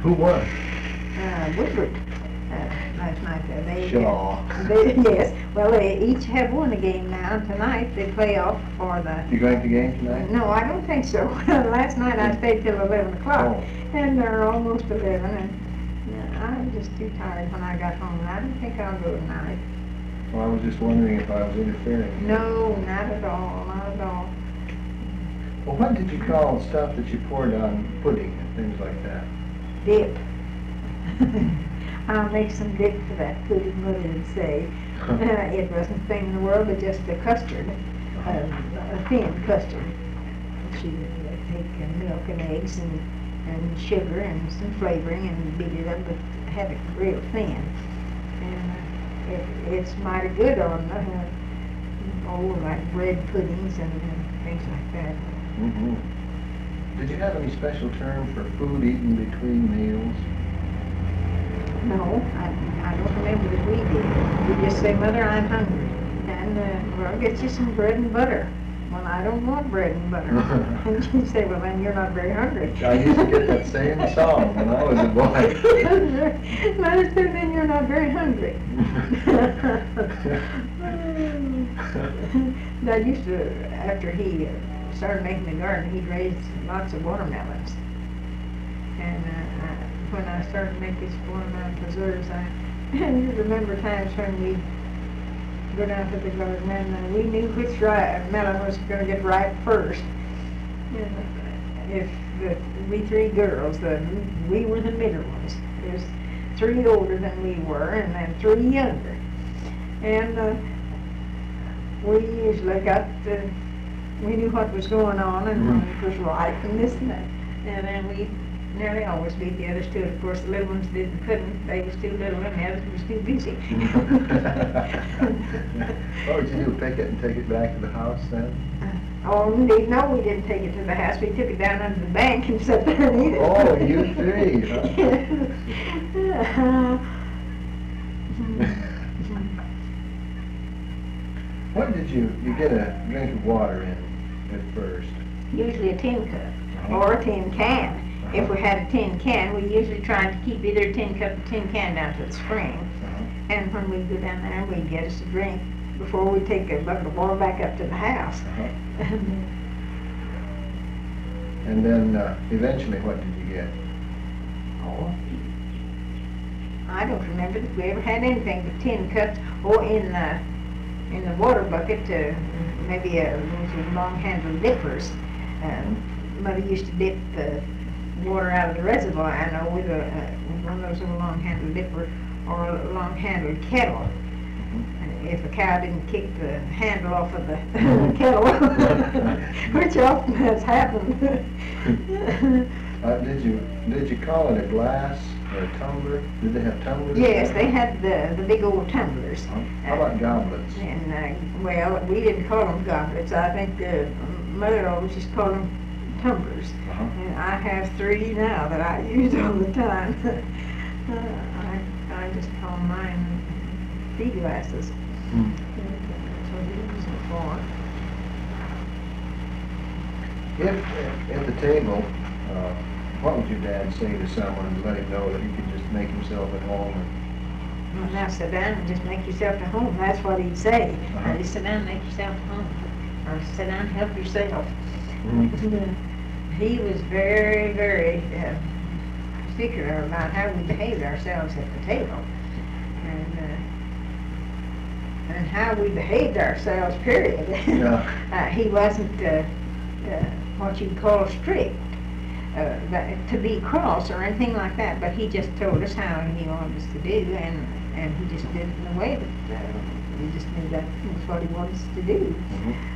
Who won? Woodward last night. Shaw. Yes. Well, they each have won a game now. Tonight they play off for the. You going to the game tonight? No, I don't think so. Last night I stayed till 11 o'clock, Oh. and they're almost 11, and I was just too tired when I got home. And I don't think I'll go tonight. Well, I was just wondering if I was interfering. No, not at all. Not at all. Well, what did you call stuff that you poured on pudding and things like that? Dip. I'll make some dip for that pudding, what did it say? It wasn't a thing in the world, but just a custard, a thin custard. She would take milk and eggs and sugar and some flavoring and beat it up, but have it real thin. And it's mighty good on, like bread puddings and things like that. Mm-hmm. Did you have any special term for food eaten between meals? No, I don't remember that we did. We just say, Mother, I'm hungry. And, well, get you some bread and butter. Well, I don't want bread and butter. And she'd say, well, then you're not very hungry. I used to get that same song when I was a boy. Mother said, then you're not very hungry. Dad used to, after he started making the garden, he'd raised lots of watermelons. And when I started to make these watermelon preserves, I remember times when we'd go down to the garden and we knew which melon was going to get ripe first. And if we three girls, we were the middle ones. There's 3 older than we were and then 3 younger. And we usually we knew what was going on and when it was ripe and this and that. And then we nearly always beat the others to it. Of course, the little ones couldn't. They was too little and the others was too busy. What would you do, pick it and take it back to the house then? Oh, indeed. No, we didn't take it to the house. We took it down under the bank and sat there and ate it. Oh, you 3, huh? What did you get a drink of water in at first? Usually a tin cup or a tin can. If we had a tin can, we usually tried to keep either a tin cup or tin can down to the spring. And when we'd go down there, we'd get us a drink before we take a bucket of water back up to the house. And then eventually, what did you get? Oh, I don't remember that we ever had anything but tin cups or in the water bucket, maybe those long-handled dippers. Mother used to dip the water out of the reservoir, I know, with one of those little long-handled dipper or a long-handled kettle. If a cow didn't kick the handle off of the kettle, which often has happened. Did you call it a glass or a tumbler? Did they have tumblers? Yes, they had the big old tumblers. How about goblets? And well, we didn't call them goblets. I think Mother always just called them tumblers. And I have 3 now that I use all the time. I just call mine tea glasses. That's what we use them for. If at the table, what would your dad say to someone to let him know that he could just make himself at home? Well, now sit down and just make yourself at home. That's what he'd say. Just sit down and make yourself at home. Or sit down and help yourself. He was very, very particular about how we behaved ourselves at the table. And how we behaved ourselves, period. He wasn't what you'd call strict, to be cross or anything like that, but he just told us how he wanted us to do, and he just did it in a way that we just knew that was what he wanted us to do.